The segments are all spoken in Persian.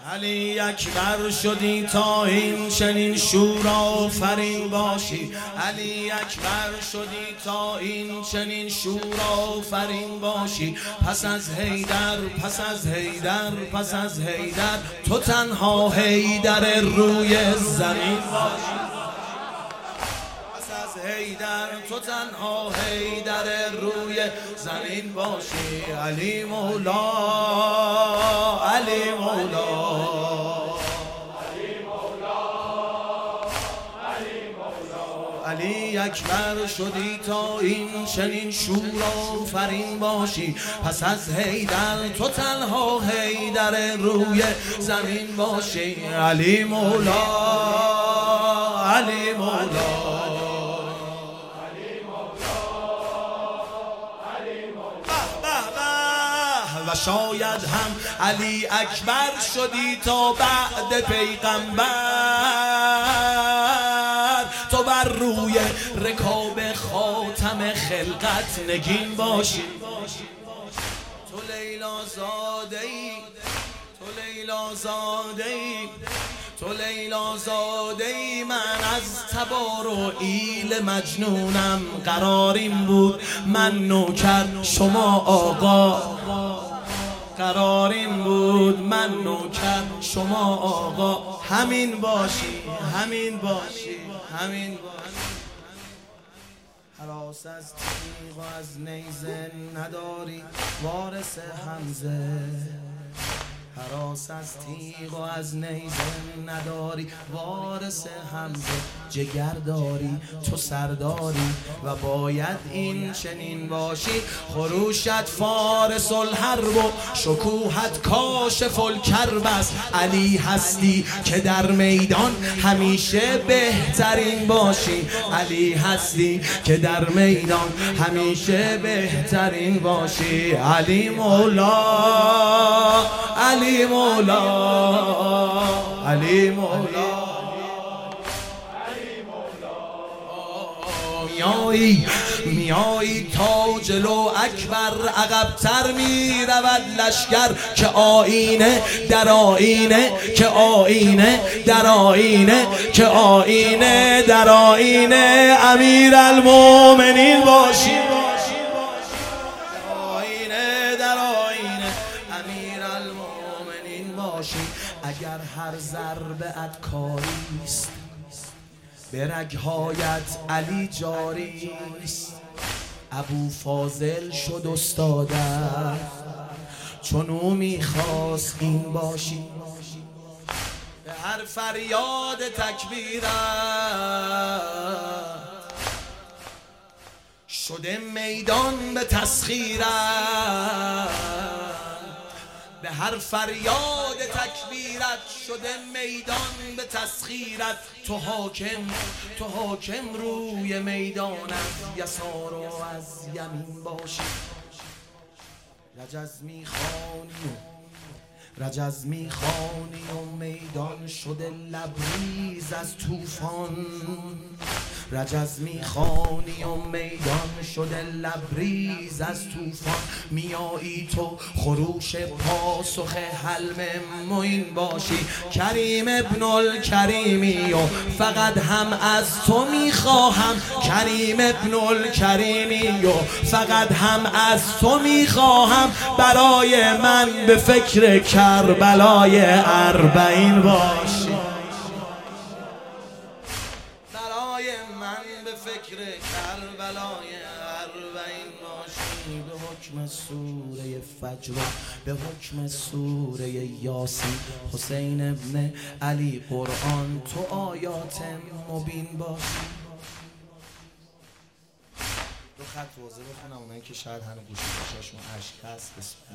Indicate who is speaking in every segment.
Speaker 1: علی اکبر شدی تا این چنین شور آفرین باشی. علی اکبر شدی تا این چنین شور آفرین باشی. پس از حیدر، پس از حیدر، پس از حیدر تو تنها حیدر روی زمین باشی. حیدر تو تنها حیدر روی زمین باشی. علی مولا، علی مولا، علی اکبر شدی تا این چنین شور آفرین باشی. پس از حیدر تو تنها حیدر روی زمین باشی. علی مولا، علی مولا، و شاید هم علی اکبر شدی تا بعد پیغمبر تو بر روی رکاب خاتم خلقت نگین باشی. تو لیلا زاده ای، تو لیلا زاده ای، تو لیلا زاده ای. من از تبار و ایل مجنونم قراریم بود من نوکر شما آقا. قراریم بود من نوکر شما آقا. همین باشی، همین باشی، همین باشی. هراس از تیغ و از نیزه نداری وارث حمزه. هراس از تیغ و از نیزه نداری وارث حمزه. جگر داری تو سرداری و باید این چنین باشی. خروشت فارس الحرب و شکوهت کاشف الکرب است. علی هستی که در میدان همیشه بهترین باشی. علی هستی که در میدان همیشه بهترین باشی. علی مولا، علی مولا، علی مولا، میایی تا جلو اکبر عقب‌تر می رود لشکر. که آینه در آینه، که آینه در آینه، که آینه در آینه امیرالمومنین باشی. آینه در آینه امیرالمومنین باشی. اگر هر ضربه ات کاریست به رگ‌هایت علی جاریست. ابو فاضل شد استادت چون او میخواست این باشی. به هر فریاد تکبیرت شده میدان به تسخیرت. به هر فریاد تکبیرت شده میدان به تسخیرت. تو حاکم روی میدان از یسار و از یمین باشی. رجز میخوانی و میدان شده لبریز از طوفان. رجز میخوانی و میدان شده لبریز از طوفان. میایی تو خروش پاسخ حلم معین باشی. کریم ابن الکریمی و فقط هم از تو میخواهم. کریم ابن الکریمی و فقط هم از تو میخواهم. برای من به فکر کربلای اربعین باشی. برای من به فکر کربلای اربعین باشی. به حکم سوره فجر، به حکم سوره یاسین. حسین ابن علی قرآن تو آیات مبین باشی. دو خط روزه بخونم اونایی که شاید هنو گوشی باشاشون عشق هست.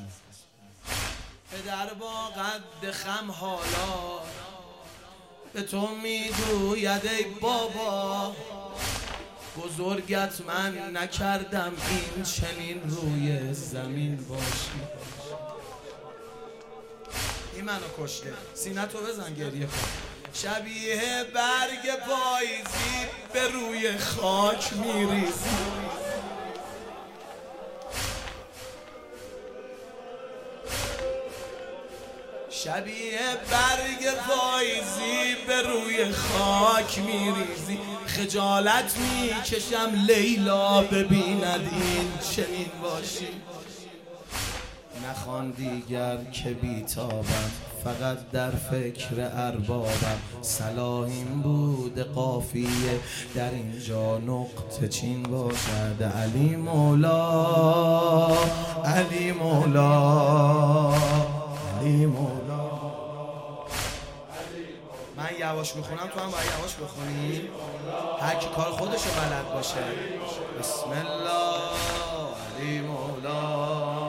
Speaker 1: پدر با قد خم حالا به تو میگوید ای بابا. بزرگت من نکردم این چنین روی زمین باشی. این منو کشته. سینه تو بزن گریه کن. شبیه برگ پاییزی به روی خاک میریزی. شبیه برگ پاییزی به روی خاک میریزی. خجالت میکشم لیلا ببیند این چنین باشی. نخوان دیگر که بیتابم، فقط در فکر اربابم. صلاح این بود قافیه در اینجا نقطه چین باشد. علی مولا، علی مولا، علی مولا. من یواش میخونم، تو هم باید یواش بخونی، هر کی کار خودشو بلد باشه. بسم الله. علی مولا،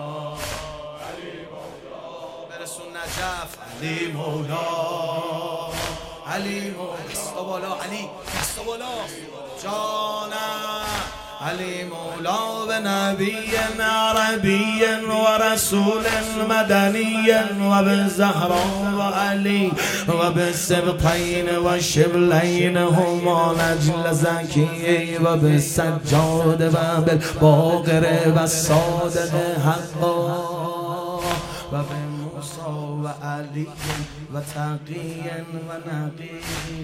Speaker 1: برسون نجف. علی مولا، علی مولا. دستا بالا علی، دستا بالا جانم. علی مولا به نبی عربی و رسول مدنی و به زهرا و علی و به سبطین و شبلین هما نجل زکی و به سجاد و بالباقر و صادق حقا و به موسی و علی و تقی و نقی.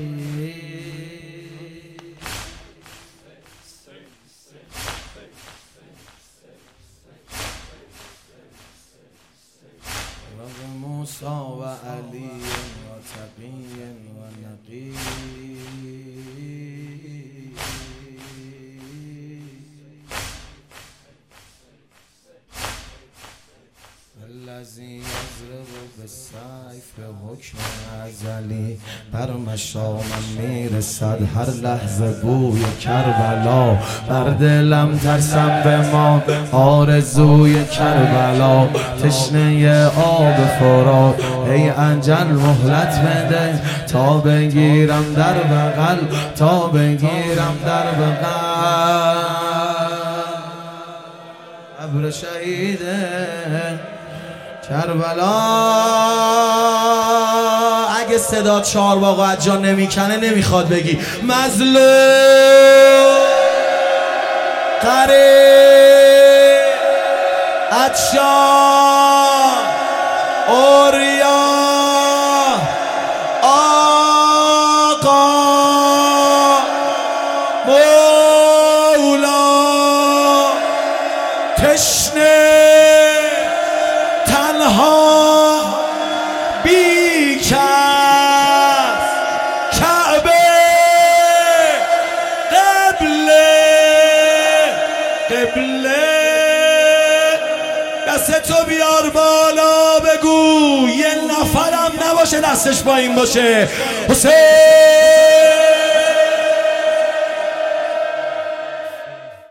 Speaker 1: موسی و علی و تقی و نقی. الذی یضرب بالسیف به حکم ازلی. بر مشامم میرسد هر لحظه بوی کربلا. بر دلم ترسم به ما آرزوی کربلا. تشنه آب فرات ای انجل مهلت بده تا بگیرم در بغل، تا بگیرم در بغل. قبر شهیده کربلا. اگه صدا چهارباغ و از جا نمیکنه نمیخواد بگی مظلوم قریب عطشان اوریا آقا مولا تشنه تنها بی کس کعبه قبله قبله. دستتو بیار بالا بگو یه نفرم نباشه دستش با این باشه. حسین